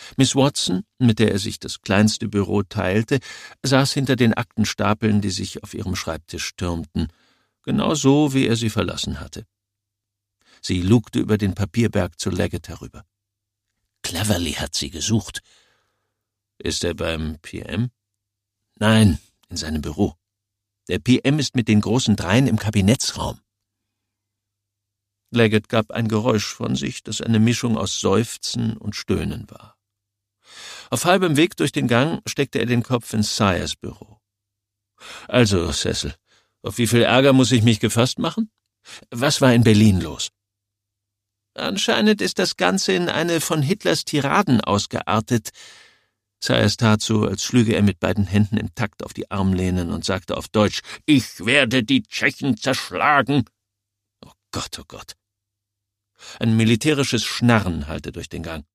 Miss Watson, mit der er sich das kleinste Büro teilte, saß hinter den Aktenstapeln, die sich auf ihrem Schreibtisch türmten, genau so, wie er sie verlassen hatte. Sie lugte über den Papierberg zu Leggett herüber. Cleverly hat sie gesucht. Ist er beim PM? Nein, in seinem Büro. Der PM ist mit den großen Dreien im Kabinettsraum. Leggett gab ein Geräusch von sich, das eine Mischung aus Seufzen und Stöhnen war. Auf halbem Weg durch den Gang steckte er den Kopf in Sayers Büro. Also, Cecil, auf wie viel Ärger muss ich mich gefasst machen? Was war in Berlin los? Anscheinend ist das Ganze in eine von Hitlers Tiraden ausgeartet. Sayers tat so, als schlüge er mit beiden Händen im Takt auf die Armlehnen und sagte auf Deutsch, »Ich werde die Tschechen zerschlagen!« Oh Gott, oh Gott. Ein militärisches Schnarren hallte durch den Gang.